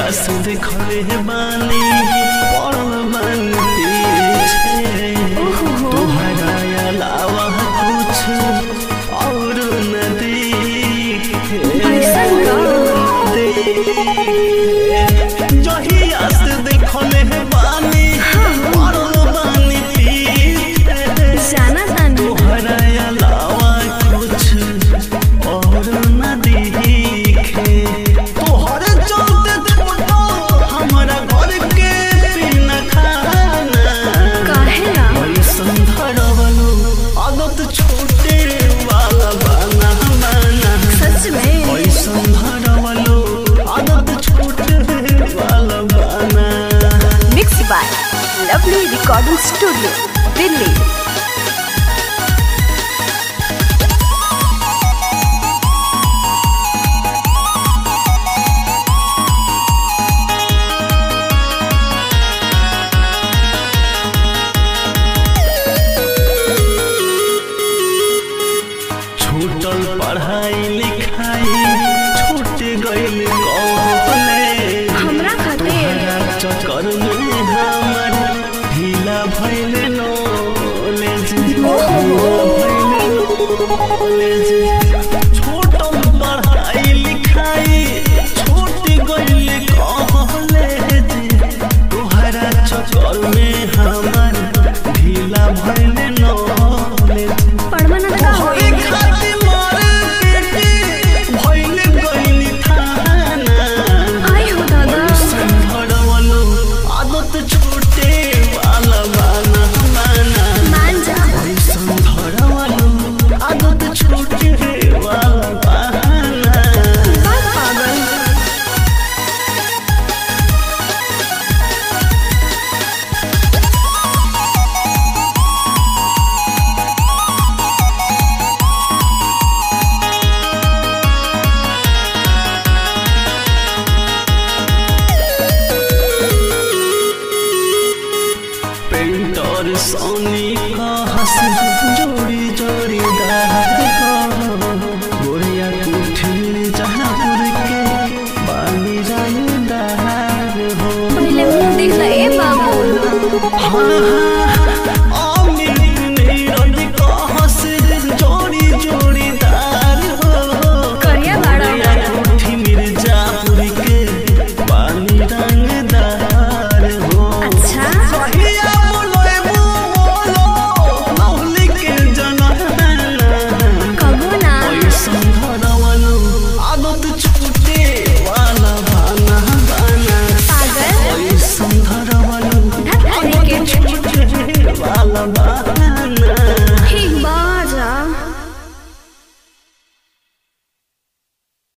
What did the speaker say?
से देखले बानी पड़ल बानी पीछे तोहरा अलावा कुछ और न दिखे जहिया से देखले बानी पड़ल बानी पीछे जाना तानी तोहरा अलावा कुछ और न दिखे तोहरे चलते छोटो हमारा घर के बिना खाना काहेला ऐसन धरवलो आदत छोटे वाला बना माना सच में ऐसन धरवलो आदत छोटे वाला बना। Mix by Lovely recording studio Delhi. छूटल पढ़ाई लिखाई छूट गइल कॉलेज हमरा खातिर चक्कर में हमर ढीला भइल नॉलेज छूटल पढ़ाई लिखाई छूट गइल कॉलेज तोहरा चक्कर में हमर ढीला भइल